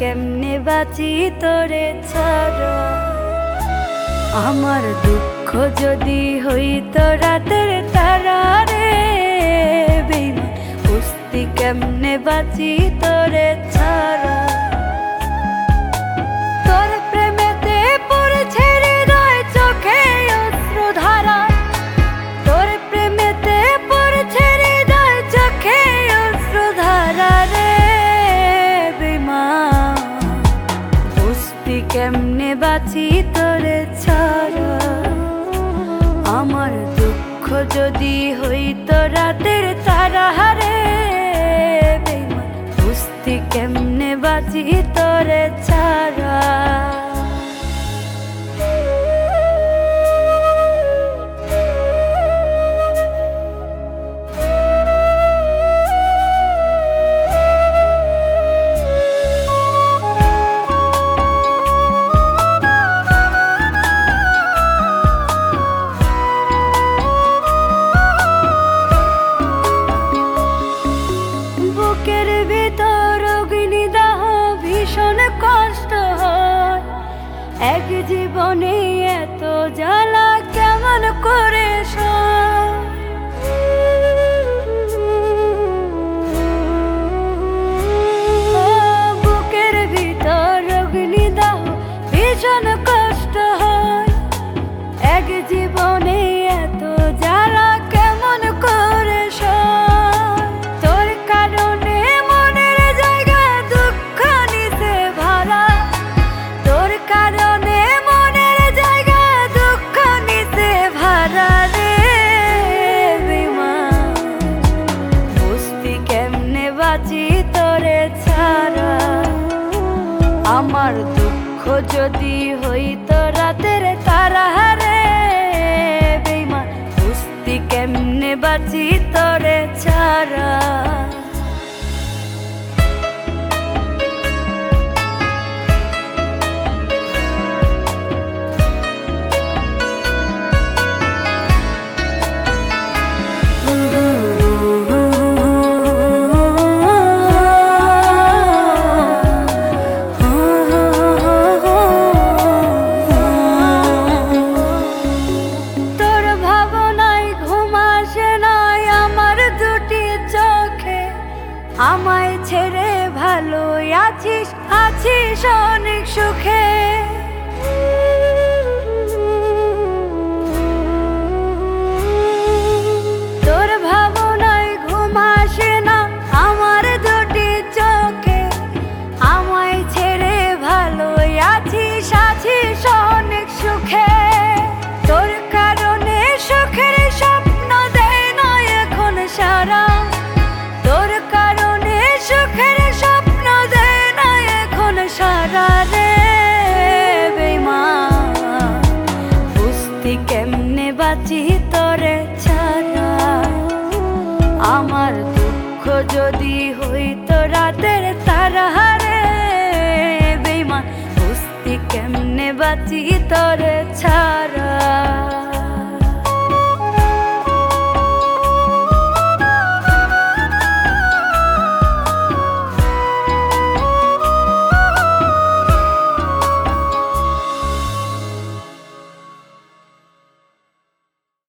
কেমনে বাঁচি তোরে ছাড়া। আমার দুঃখ যদি হইতো রাতের তারা রে বেঈমান, বুঝতি কেমনে বাঁচি তোরে ছাড়া। তোর প্রেমেতে পড়েছে হৃদয় চোখে অশ্রুধারা, তোর প্রেমেতে পড়েছে হৃদয় চোখে অশ্রুধারা রে বেঈমান, বুঝতি কেমনে বাঁচি তোরে ছাড়া। আমার দুঃখ যদি হইতো রাতের তারা রে বেঈমান, বুঝতি কেমনে বাঁচি তোরে ছাড়া। বুকের ভিতর অগ্নিদাহ ভীষণ কষ্ট হয়, এক জীবনে এত জ্বালা কেমন করে সয়। বুকের ভিতর অগ্নিদাহ ভীষণ কষ্ট হয়, এক জীবনে এত জ্বালা কেমন করে সয়। তোর কারণে মনের জায়গা দুঃখ নিতে ভরা, তোর কারণে মনের জায়গা দুঃখ নিতে ভরা রে বেঈমান, বুঝতি কেমনে বাঁচি তোরে ছাড়া। আমার দুঃখ যদি হইতো রাতের তারা রে বেঈমান, বুঝতি কেমনে বাঁচি তোরে ছাড়া। আমায় ছেড়ে ভালো আছিস, আছিস অনেক সুখে। তোর ভাবনায় ঘুম আসে না আমার দুটি চোখে, আমায় ছেড়ে ভালো আছিস, আছিস অনেক সুখে। তোর কারণে সুখের স্বপ্ন দেয় না এখন সারা, তোর কারণে সুখের স্বপ্ন দেয় না এখন সারা রে বেঈমান, বুঝতি কেমনে বাঁচি তোরে ছাড়া। আমার দুঃখ যদি হইতো রাতের তারা রে বেঈমান, বুঝতি কেমনে বাঁচি তোরে ছাড়া।